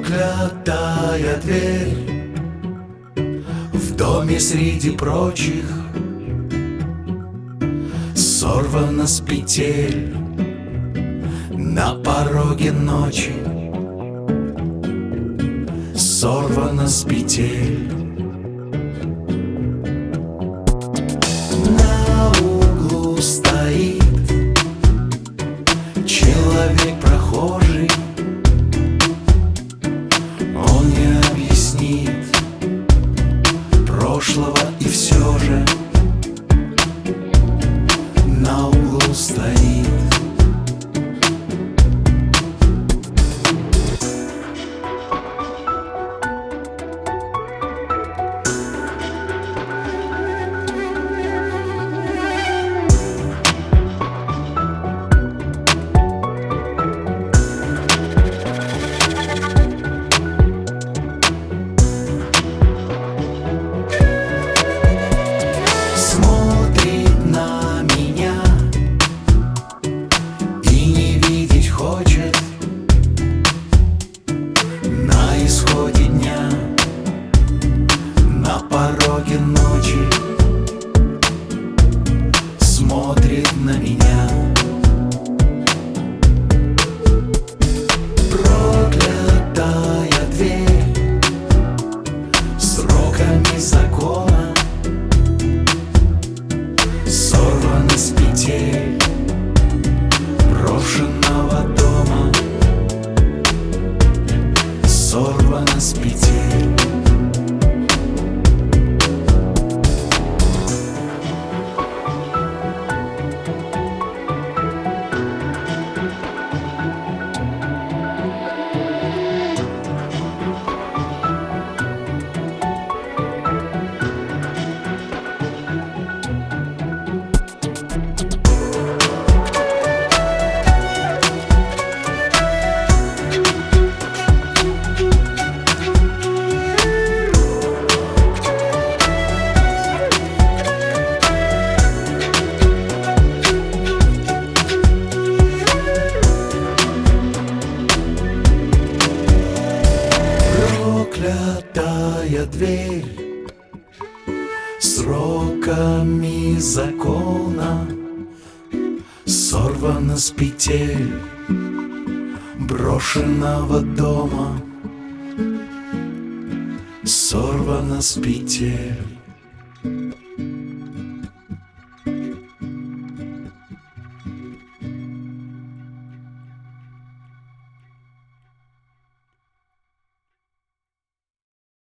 Проклятая дверь в доме среди прочих сорвана с петель на пороге ночи, сорвана с петель. На углу стоит человек прохожий, он не объяснит прошлого, и все же на углу стоит. Смотрит на меня и не видеть хочет. На исходе дня, на пороге ночи смотрит на меня. Проклятая дверь сроками закона сорвана с петель брошенного дома, сорвана с петель. Проклятая дверь сроками закона сорвана с петель брошенного дома, сорвана с петель.